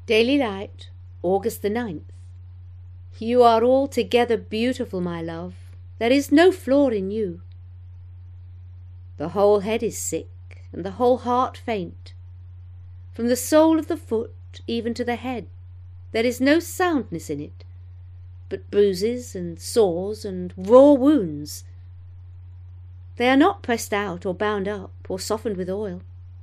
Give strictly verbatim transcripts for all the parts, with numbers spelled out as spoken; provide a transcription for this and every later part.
Daily Light, August the ninth. You are altogether beautiful, my love. There is no flaw in you. The whole head is sick, and the whole heart faint. From the sole of the foot even to the head, there is no soundness in it, but bruises and sores and raw wounds. They are not pressed out or bound up or softened with oil.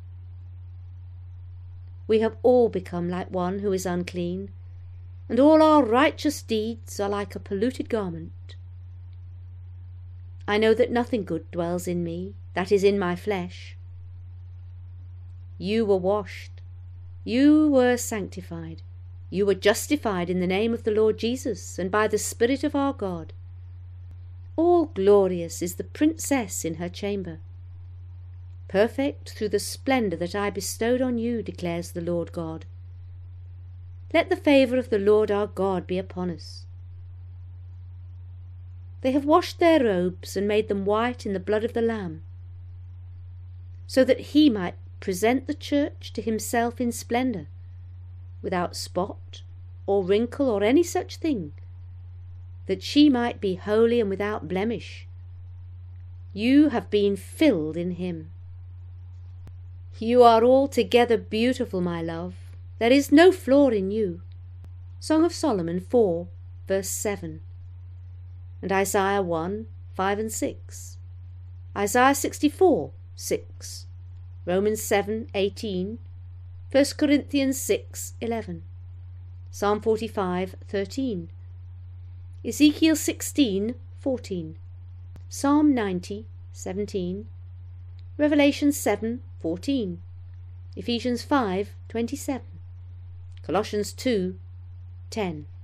We have all become like one who is unclean, and all our righteous deeds are like a polluted garment. I know that nothing good dwells in me, that is in my flesh. You were washed, you were sanctified, you were justified in the name of the Lord Jesus and by the Spirit of our God. All glorious is the princess in her chamber. Perfect through the splendour that I bestowed on you, declares the Lord God. Let the favour of the Lord our God be upon us. They have washed their robes and made them white in the blood of the Lamb, so that he might present the church to himself in splendour, without spot or wrinkle or any such thing, that she might be holy and without blemish. You have been filled in him. You are altogether beautiful, my love. There is no flaw in you. Song of Solomon four, verse seven. And Isaiah one, five and six. Isaiah sixty-four, six. Romans seven, eighteen. First Corinthians six, eleven. Psalm forty-five, thirteen. Ezekiel sixteen, fourteen. Psalm ninety, seventeen. Revelation seven, fourteen. Ephesians five, twenty-seven. Colossians two, ten.